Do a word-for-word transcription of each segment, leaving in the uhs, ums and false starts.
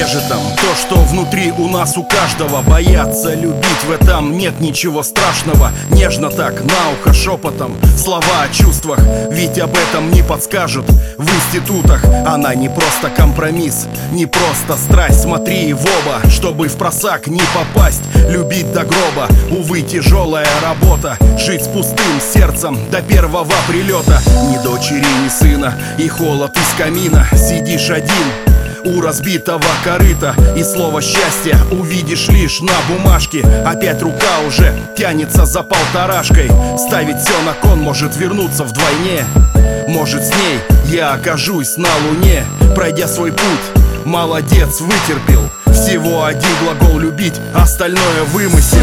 скрежетом. То, что внутри у нас у каждого. Бояться любить, в этом нет ничего страшного. Нежно так, на ухо шепотом слова о чувствах, ведь об этом не подскажут в институтах. Она не просто компромисс, не просто страсть. Смотри в оба, чтобы в просак не попасть. Любить до гроба, увы, тяжелая работа. Жить с пустым сердцем до первого прилета. Ни дочери, ни сына, и холод из камина. Сидишь один у разбитого корыта, и слово счастья увидишь лишь на бумажке. Опять рука уже тянется за полторашкой. Ставить все на кон, может вернуться вдвойне. Может, с ней я окажусь на луне. Пройдя свой путь, молодец, вытерпел. Всего один глагол любить, остальное вымысел.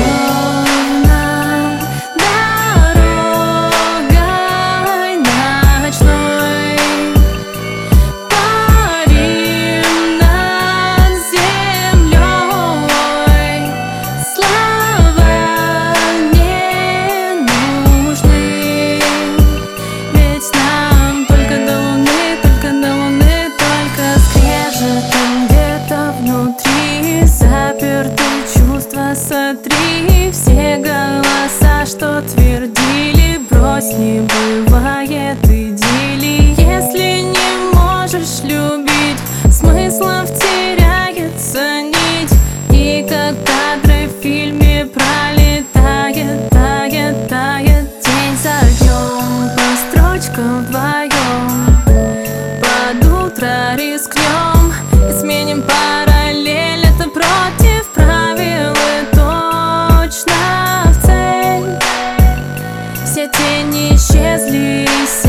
Сотри все голоса, что твердили: брось, не бывает идиллии. Если не можешь любить, смыслов теряется нить. И как кадры в фильме пролетает, тает, тает день за днем. По строчкам вдвоем под утро рискнем и сменим параллель. Это против правил, все тени исчезли.